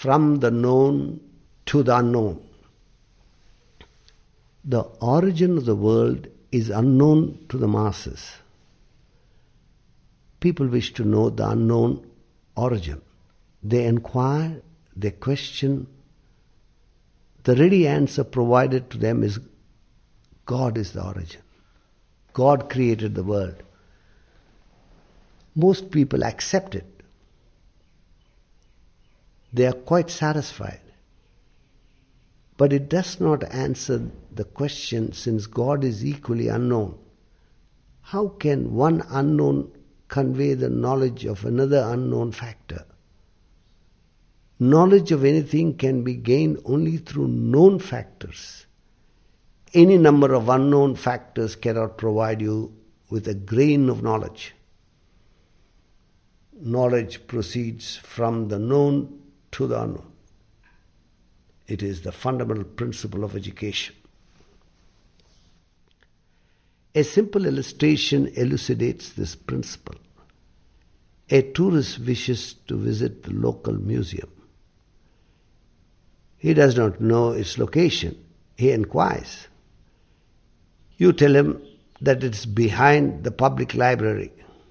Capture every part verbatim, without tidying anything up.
from the known to the unknown. The origin of the world is unknown to the masses. People wish to know the unknown origin. They inquire, they question. The ready answer provided to them is God is the origin. God created the world. Most people accept it. They are quite satisfied. But it does not answer the question, since God is equally unknown. How can one unknown convey the knowledge of another unknown factor? Knowledge of anything can be gained only through known factors. Any number of unknown factors cannot provide you with a grain of knowledge. Knowledge proceeds from the known to the unknown. It is the fundamental principle of education. A simple illustration elucidates this principle. A tourist wishes to visit the local museum. He does not know its location. He inquires. You tell him that it's behind the public library.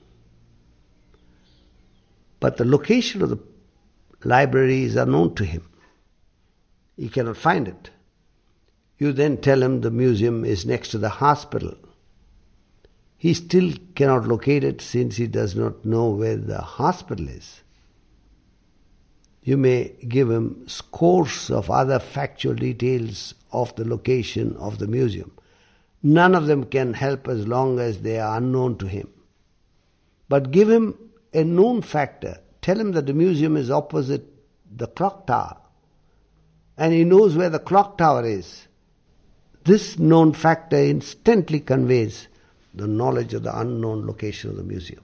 But the location of the library is unknown to him. He cannot find it. You then tell him the museum is next to the hospital. He still cannot locate it, since he does not know where the hospital is. You may give him scores of other factual details of the location of the museum. None of them can help as long as they are unknown to him. But give him a known factor. Tell him that the museum is opposite the clock tower, and he knows where the clock tower is. This known factor instantly conveys the knowledge of the unknown location of the museum.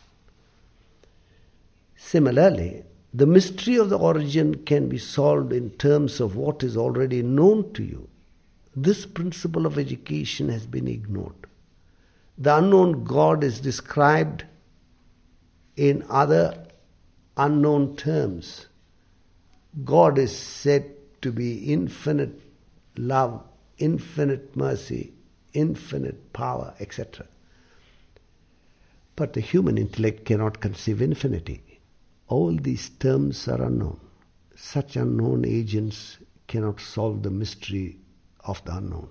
Similarly, the mystery of the origin can be solved in terms of what is already known to you. This principle of education has been ignored. The unknown God is described in other unknown terms. God is said to be infinite love, infinite mercy, infinite power, et cetera. But the human intellect cannot conceive infinity. All these terms are unknown. Such unknown agents cannot solve the mystery of the unknown.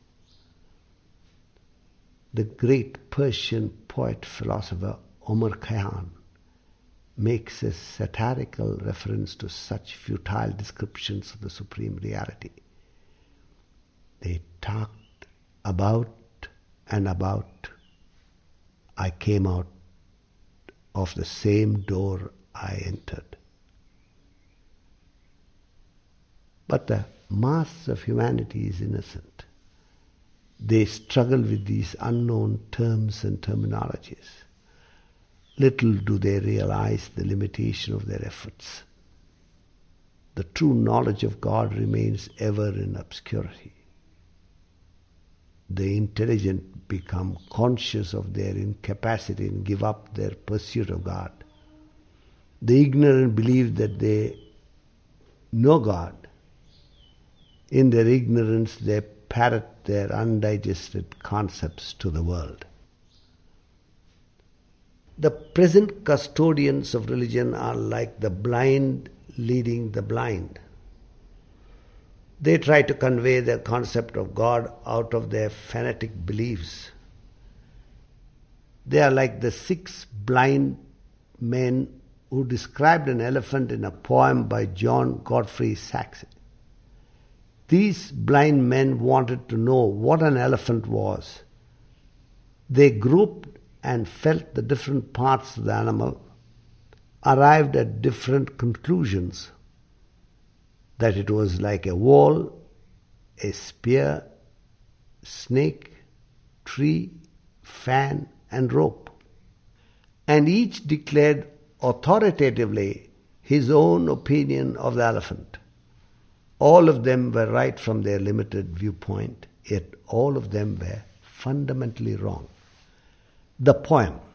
The great Persian poet-philosopher Omar Khayyam makes a satirical reference to such futile descriptions of the supreme reality. They talked about and about. I came out of the same door I entered. But the mass of humanity is innocent. They struggle with these unknown terms and terminologies. Little do they realize the limitation of their efforts. The true knowledge of God remains ever in obscurity. The intelligent become conscious of their incapacity and give up their pursuit of God. The ignorant believe that they know God. In their ignorance, they parrot their undigested concepts to the world. The present custodians of religion are like the blind leading the blind. They try to convey their concept of God out of their fanatic beliefs. They are like the six blind men who described an elephant in a poem by John Godfrey Saxe. These blind men wanted to know what an elephant was. They groped and felt the different parts of the animal, arrived at different conclusions, that it was like a wall, a spear, snake, tree, fan, and rope. And each declared authoritatively his own opinion of the elephant. All of them were right from their limited viewpoint, yet all of them were fundamentally wrong. The poem